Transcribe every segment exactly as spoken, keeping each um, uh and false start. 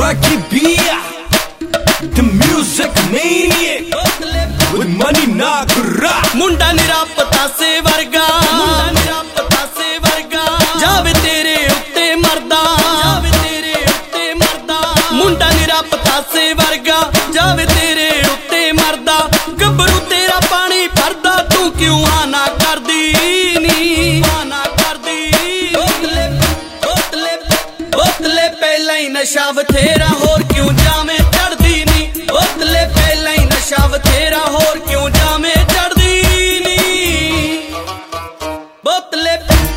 Rocky Beer, the music maniac with money Nagara. मुंडा निरा पतासे वर्गा, मुंडा निरा पतासे वर्गा, जावे तेरे उत्ते मरदा, जावे तेरे उत्ते मरदा। मुंडा निरा पतासे वर्गा, जावे तेरे उत्ते मरदा। गब्बरू तेरा पानी भरदा, तू क्यों आना करदी नी, आना करदी। बोतले बोतले बोतले पहला ही नशा बथेरा, होर क्यों जामे चढ़दी नी। बोतले पहला ही नशा बथेरा, होर क्यों जामे चढ़दी नी। बोतले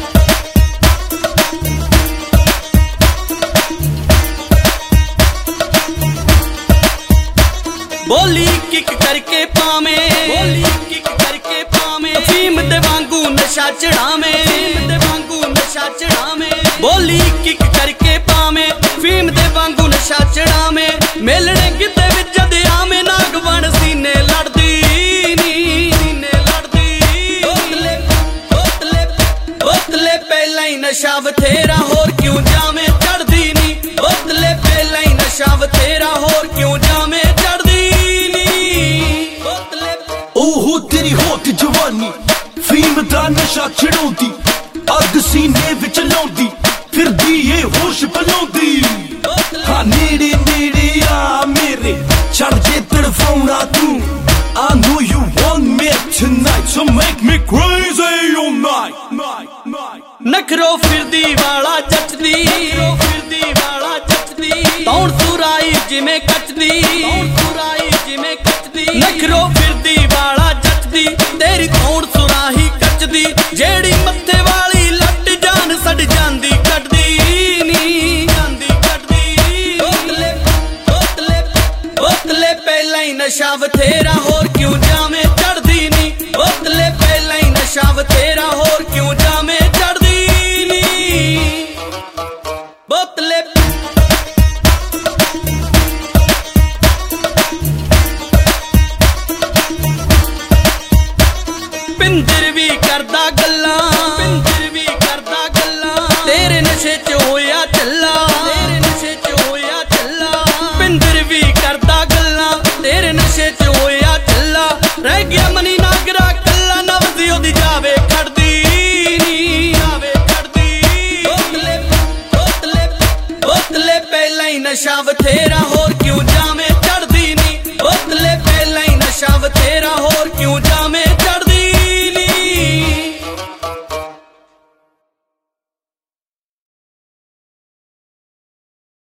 बोली किक करके पावे, बोली किक करके पावे, अफीम दे वांगू नशा चढ़ावे, अफीम दे वांगू नशा चढ़ावे। बोली किक करके पावे, अफीम दे वांगू नशा चढ़ावे। मेलने किते विच जदे आवे, नाग बन सीने लड़दी नी, सीने लड़दी। बोतले बोतले बोतले पहला ही नशा बथेरा, होर क्यों जावे चढ़दी नी। बोतले पहला ही नशा बथेरा, होर क्यों जावे चढ़दी नी। बोतले ओहो तेरी होत जवानी, फीम दा नशा चढ़ाउंदी, अग सीने विच लाउंदी, फिरदी ए होश पलाउंदी। हाँ नेड़े नेड़े आ मेरे, चढ़ जे तड़फाउणा तू। I know you want me tonight, so make me crazy all night, night, night. नखरो फिरदी वाला जचदी, नखरो फिरदी वाला जचदी, तौण सुराई जिमें कचदी, तौण सुराई जिमें कचदी। नखरो फिरदी वाला